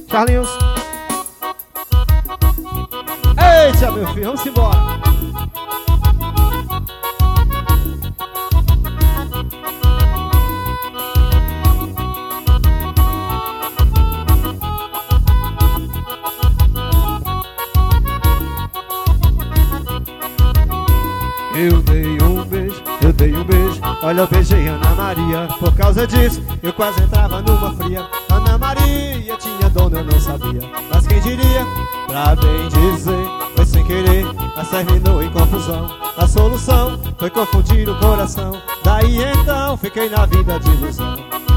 Carlinhos. Eita, meu filho, vamos embora. Eu dei um beijo, olha, eu beijei Ana Maria. Por causa disso, eu quase entrava numa fria. Ana Maria tinha dono, eu não sabia. Mas quem diria, pra bem dizer, foi sem querer, mas terminou em confusão. A solução foi confundir o coração. Daí então, fiquei na vida de ilusão.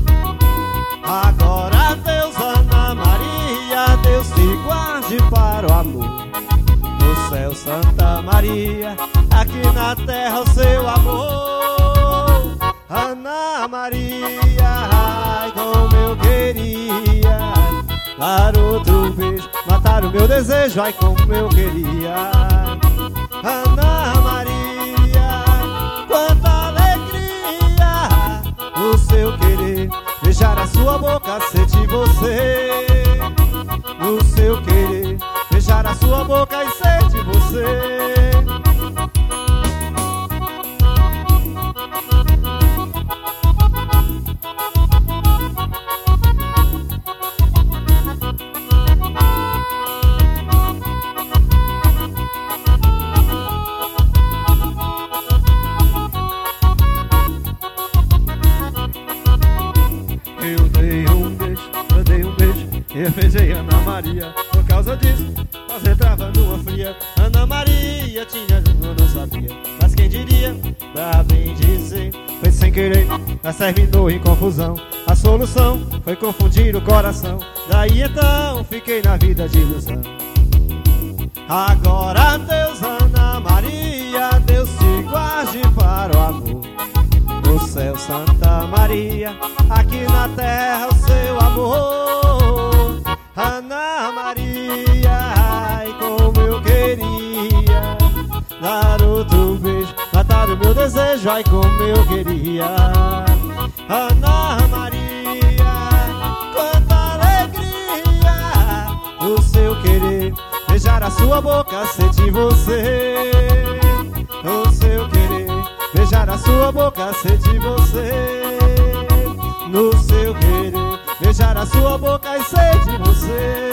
Agora Deus, Ana Maria, Deus te guarde para o amor. No céu, Santa Maria, aqui na terra o seu amor. Ana Maria, ai como eu queria dar outro beijo, matar o meu desejo, ai como eu queria. Ana Maria, quanta alegria o seu querer, beijar a sua boca, sentir você. No seu querer, beijar a sua boca e ser de você. Eu beijei Ana Maria, por causa disso, quase entrava numa fria. Ana Maria tinha, eu não sabia, mas quem diria, pra bem dizer, foi sem querer, mas terminou em confusão. A solução foi confundir o coração. Daí então, fiquei na vida de ilusão. Agora Deus, Ana Maria, Deus te guarde para o amor. No céu, Santa Maria, aqui na terra o seu amor. Ana Maria, ai como eu queria dar outro beijo, matar o meu desejo, ai como eu queria. Ana Maria, quanta alegria o seu querer, beijar a sua boca, sentir você. O seu querer, beijar a sua boca, sentir você. No seu querer, beijar a sua boca e ser de você.